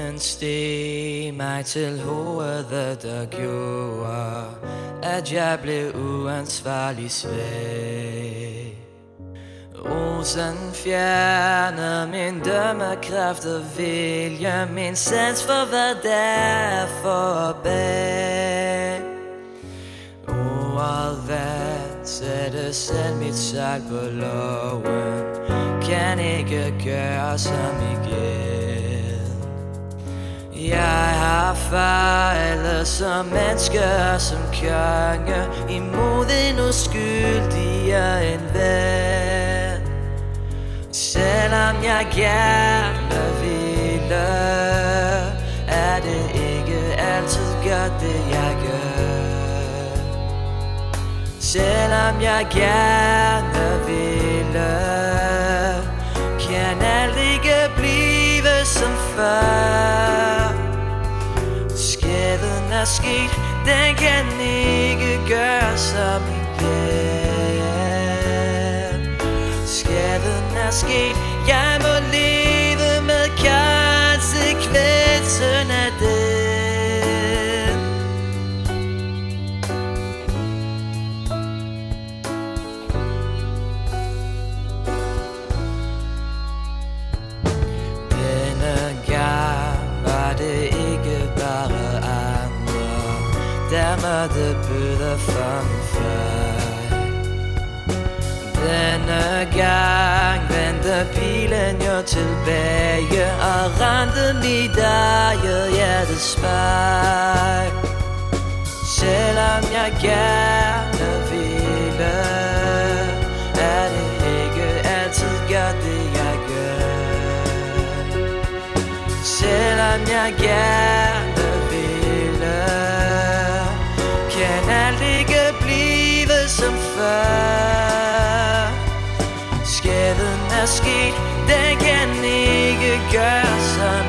Den steg mig til hovedet og gjorde, at jeg blev uansvarlig svag. Rosen fjernede min dømmekraft og vilje, min sans for hvad der er forbag. Ordet vand sætte selv mit sejl på loven, kan ikke gøre som igen. Jeg har fejlet som menneske og som konge, imod en uskyldigere end ven. Selvom jeg gerne ville, er det ikke altid godt det jeg gør. Selvom jeg gerne ville, kan alt ikke blive som før. Skaden er sket, den kan ikke gøres om igen. Skaden er sket, jeg må leve med konsekvensen af det. Der måtte bøde for min fejl. Denne gang vendte pilen jo tilbage og ramte mit eget hjertes spejl. Selvom jeg gerne ville, er det ikke altid godt det jeg gør. Selvom jeg gerne ville, kan alt ikke blive som før. Skaden er sket, den kan ikke gøres om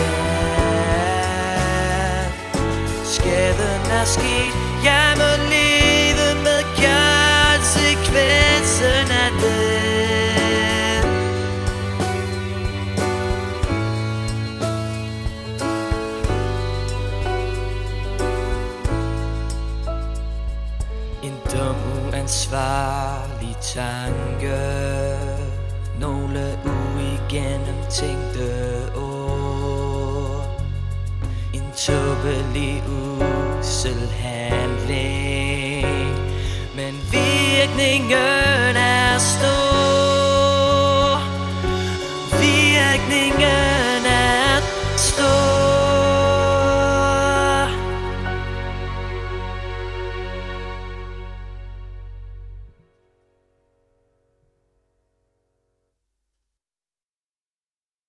igen. Skaden er sket, jeg må leve med konsekvensen af det. En dum, uansvarlig tanke, nogle uigennemtænkte ord, en tåbelig usel handling, men virkningen er stor.